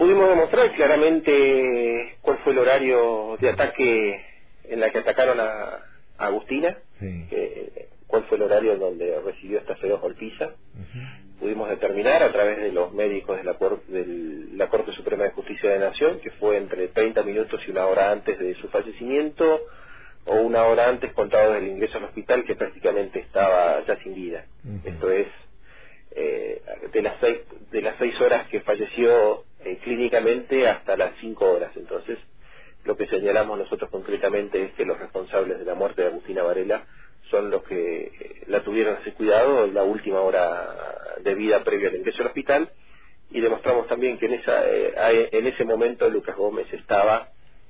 Pudimos demostrar claramente cuál fue el horario de ataque en la que atacaron a Agustina, Sí. Cuál fue el horario en donde recibió esta feroz golpiza. Ujú. Pudimos determinar a través de los médicos de la Corte Suprema de Justicia de la Nación que fue entre 30 minutos y una hora antes de su fallecimiento, o una hora antes contado del ingreso al hospital, que prácticamente estaba ya sin vida. Ujú. Esto es, de las 6 horas que falleció clínicamente hasta las 5 horas. Entonces, lo que señalamos nosotros concretamente es que los responsables de la muerte de Agustina Varela son los que la tuvieron ese cuidado en la última hora de vida previa al ingreso al hospital, y demostramos también que en ese momento Lucas Gómez estaba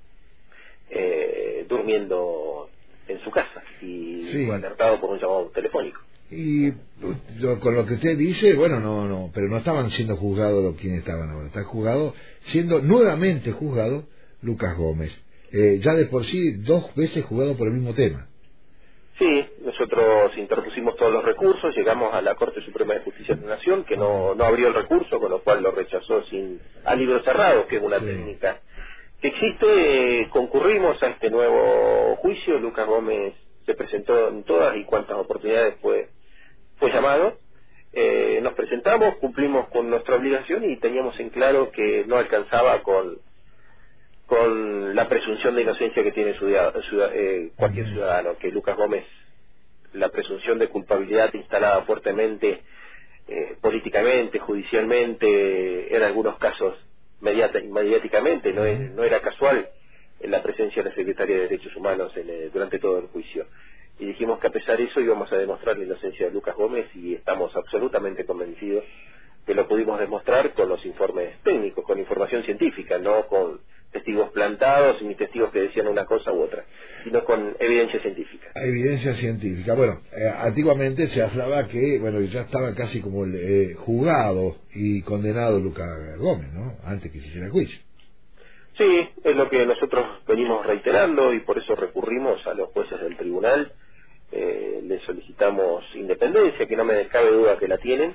durmiendo en su casa y Sí. fue alertado por un llamado telefónico. Y con lo que usted dice, bueno, no, pero no estaban siendo juzgados los quienes estaban ahora. Está siendo nuevamente juzgado Lucas Gómez. Ya de por sí 2 veces juzgado por el mismo tema. Sí, nosotros interpusimos todos los recursos, llegamos a la Corte Suprema de Justicia de la Nación, que no abrió el recurso, con lo cual lo rechazó a libro cerrado, que es una técnica que existe. Concurrimos a este nuevo juicio. Lucas Gómez se presentó en todas y cuantas oportunidades fue llamado. Nos presentamos, cumplimos con nuestra obligación y teníamos en claro que no alcanzaba con la presunción de inocencia que tiene cualquier ciudadano, que Lucas Gómez, la presunción de culpabilidad instalada fuertemente políticamente, judicialmente, en algunos casos mediáticamente, no era casual en la presencia de la Secretaría de Derechos Humanos durante todo el juicio. Y dijimos que a pesar de eso íbamos a demostrar la inocencia de Lucas Gómez, y estamos absolutamente convencidos que lo pudimos demostrar con los informes técnicos, con información científica, no con testigos plantados ni testigos que decían una cosa u otra, sino con evidencia científica. Evidencia científica. Bueno, antiguamente se hablaba que, bueno, ya estaba casi como juzgado y condenado Lucas Gómez, ¿no? Antes que se hiciera el juicio. Sí, es lo que nosotros venimos reiterando, y por eso recurrimos a los jueces del tribunal. Les solicitamos independencia, que no me cabe duda que la tienen,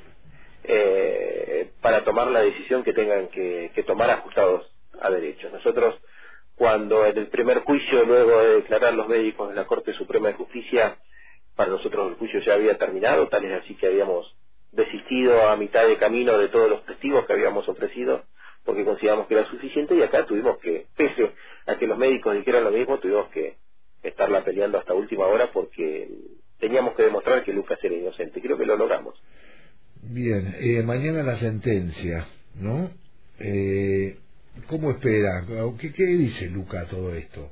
para tomar la decisión que tengan que tomar ajustados a derechos. Nosotros, cuando en el primer juicio, luego de declarar los médicos de la Corte Suprema de Justicia, para nosotros el juicio ya había terminado, tal es así que habíamos desistido a mitad de camino de todos los testigos que habíamos ofrecido, porque consideramos que era suficiente, y acá tuvimos que, pese a que los médicos dijeran lo mismo, tuvimos que estarla peleando hasta última hora, porque teníamos que demostrar que Lucas era inocente. Creo que lo logramos. Bien, mañana la sentencia, ¿no? ¿Cómo espera? ¿Qué dice Lucas todo esto?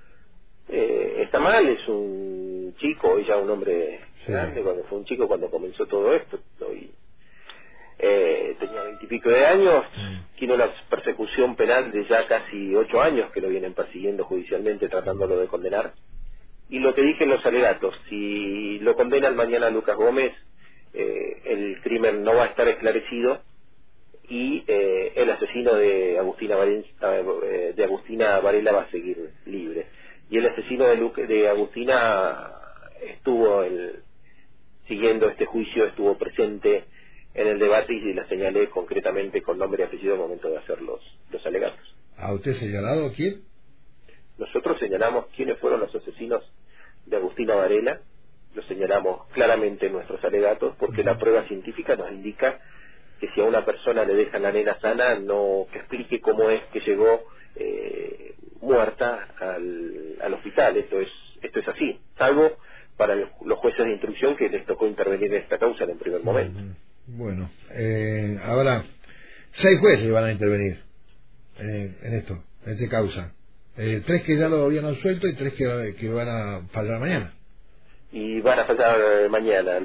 Está mal, es un chico, hoy ya un hombre grande, cuando fue un chico cuando comenzó todo esto, y tenía 20 y pico de años, tiene una persecución penal de ya casi 8 años que lo vienen persiguiendo judicialmente, tratándolo de condenar. Y lo que dije en los alegatos, si lo condenan mañana a Lucas Gómez, el crimen no va a estar esclarecido, y el asesino de Agustina Varela va a seguir libre. Y el asesino de Agustina estuvo siguiendo este juicio, estuvo presente en el debate, y la señalé concretamente con nombre y apellido al momento de hacer los alegatos. ¿A usted señalado quién? Nosotros señalamos quiénes fueron los asesinos de Agustina Varela, lo señalamos claramente en nuestros alegatos, porque la prueba científica nos indica que si a una persona le dejan la nena sana, que explique cómo es que llegó muerta al hospital. Esto es así, salvo para los jueces de instrucción, que les tocó intervenir en esta causa en el primer momento. Bueno, ahora 6 jueces van a intervenir en esta causa. 3 que ya lo habían absuelto y 3 que van a fallar mañana. Y van a fallar mañana.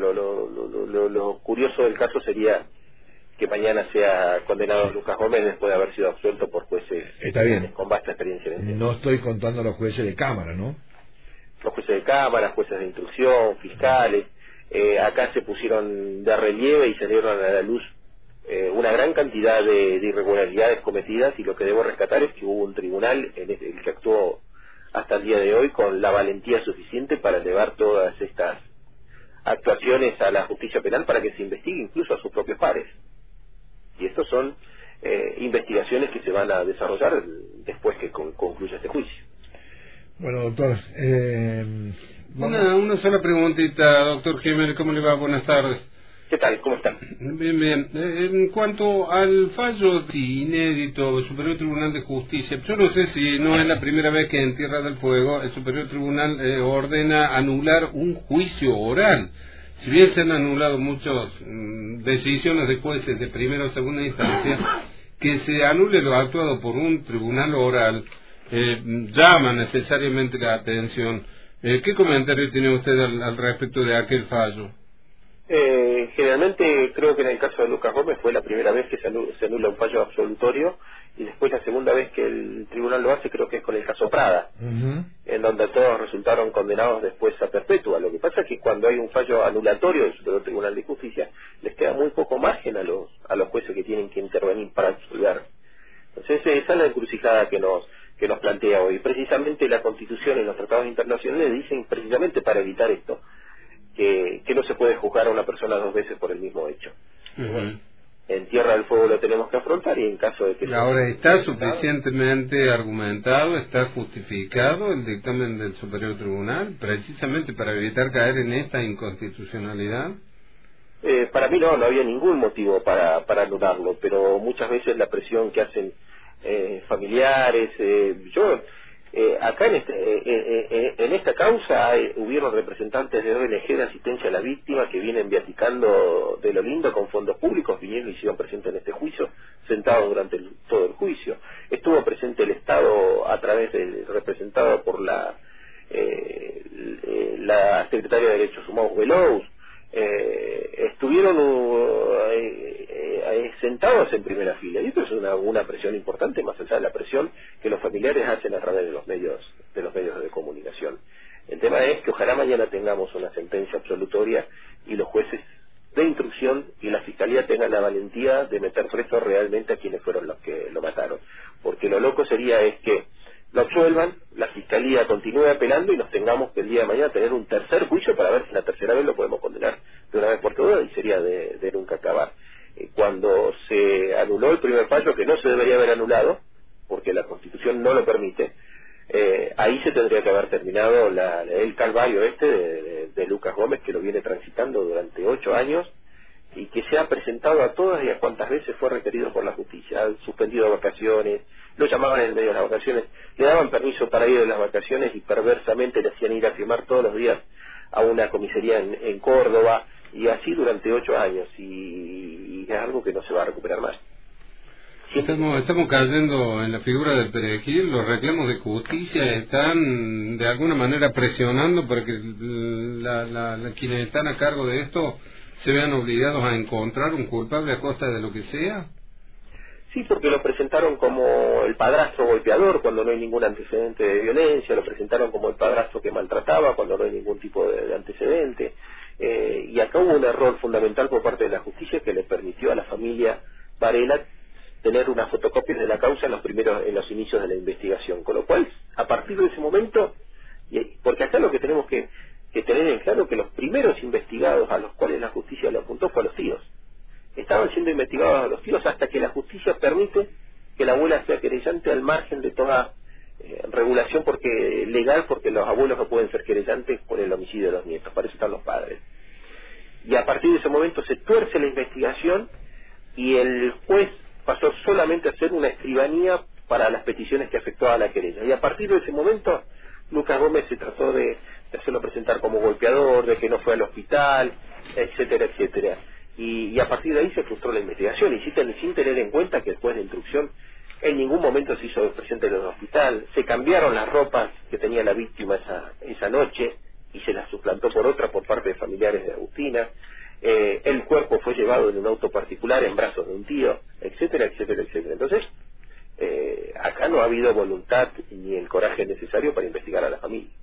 Lo curioso del caso sería que mañana sea condenado Lucas Gómez después de haber sido absuelto por jueces con vasta experiencia. No estoy contando a los jueces de Cámara, ¿no? Los jueces de Cámara, jueces de instrucción, fiscales. Acá se pusieron de relieve y salieron a la luz una gran cantidad de irregularidades cometidas, y lo que debo rescatar es que hubo un tribunal el que actuó hasta el día de hoy con la valentía suficiente para elevar todas estas actuaciones a la justicia penal para que se investigue incluso a sus propios pares. Y estos son investigaciones que se van a desarrollar después que concluya este juicio. Bueno, doctor, una sola preguntita, doctor Jiménez, ¿cómo le va? Buenas tardes. ¿Qué tal? ¿Cómo están? Bien, bien. En cuanto al fallo inédito del Superior Tribunal de Justicia, yo no sé si no es la primera vez que en Tierra del Fuego el Superior Tribunal ordena anular un juicio oral. Si bien se han anulado muchas decisiones de jueces de primera o segunda instancia, que se anule lo actuado por un tribunal oral llama necesariamente la atención. ¿Qué comentario tiene usted al respecto de aquel fallo? Generalmente creo que en el caso de Lucas Gómez fue la primera vez que se anula un fallo absolutorio, y después la segunda vez que el tribunal lo hace creo que es con el caso Prada, en donde todos resultaron condenados después a perpetua. Lo que pasa es que cuando hay un fallo anulatorio del Superior Tribunal de Justicia les queda muy poco margen a los jueces que tienen que intervenir para absolver. Entonces esa es la encrucijada que nos plantea hoy. Precisamente la Constitución y los tratados internacionales dicen precisamente para evitar esto, que no se puede juzgar a una persona dos veces por el mismo hecho. En Tierra del Fuego lo tenemos que afrontar, y en caso de que... ¿Y ahora está suficientemente argumentado, está justificado el dictamen del Superior Tribunal, precisamente para evitar caer en esta inconstitucionalidad? Para mí no había ningún motivo para anularlo, pero muchas veces la presión que hacen familiares... acá en esta causa hubieron representantes de ONG de asistencia a la víctima que vienen viaticando de lo lindo con fondos públicos, vinieron y hicieron presente en este juicio, sentados durante todo el juicio. Estuvo presente el Estado a través representado por la Secretaria de Derechos Humanos, Belous. Estuvieron sentados en primera fila, y esto es una presión importante, más allá de la presión que los familiares hacen a través de los medios de comunicación. El tema es que ojalá mañana tengamos una sentencia absolutoria y los jueces de instrucción y la fiscalía tengan la valentía de meter preso realmente a quienes fueron los que lo mataron, porque lo loco sería que lo absuelvan, la fiscalía continúe apelando y nos tengamos que el día de mañana tener un tercer juicio para ver si la tercera vez lo podemos condenar de una vez por todas, y sería de nunca acabar. Cuando se anuló el primer fallo, que no se debería haber anulado porque la Constitución no lo permite, ahí se tendría que haber terminado el calvario de Lucas Gómez, que lo viene transitando durante 8 años y que se ha presentado a todas y a cuantas veces fue requerido por la justicia. Han suspendido vacaciones, lo llamaban en el medio de las vacaciones, le daban permiso para ir de las vacaciones y perversamente le hacían ir a firmar todos los días a una comisaría en Córdoba, y así durante 8 años, y es algo que no se va a recuperar más. Estamos cayendo en la figura del perejil. Los reclamos de justicia están de alguna manera presionando para que quienes están a cargo de esto se vean obligados a encontrar un culpable a costa de lo que sea. Sí, porque lo presentaron como el padrastro golpeador cuando no hay ningún antecedente de violencia, lo presentaron como el padrastro que maltrataba cuando no hay ningún tipo de antecedente, y acá hubo un error fundamental por parte de la justicia que le permitió a la familia Varela tener una fotocopia de la causa en los inicios de la investigación, con lo cual a partir de ese momento, porque acá lo que tenemos que tener en claro que los primeros investigados a los cuales la justicia le apuntó fue a los tíos. Estaban siendo investigados a los tíos hasta que la justicia permite que la abuela sea querellante al margen de toda regulación legal, porque los abuelos no pueden ser querellantes por el homicidio de los nietos, para eso están los padres. Y a partir de ese momento se tuerce la investigación y el juez pasó solamente a ser una escribanía para las peticiones que afectaban a la querella. Y a partir de ese momento Lucas Gómez se trató de hacerlo presentar como golpeador, de que no fue al hospital, etcétera, etcétera. Y a partir de ahí se frustró la investigación, y sin tener en cuenta que el juez de instrucción en ningún momento se hizo presente en el hospital. Se cambiaron las ropas que tenía la víctima esa noche y se las suplantó por otra por parte de familiares de Agustina. El cuerpo fue llevado en un auto particular en brazos de un tío, etcétera, etcétera, etcétera. Entonces, acá no ha habido voluntad ni el coraje necesario para investigar a la familia.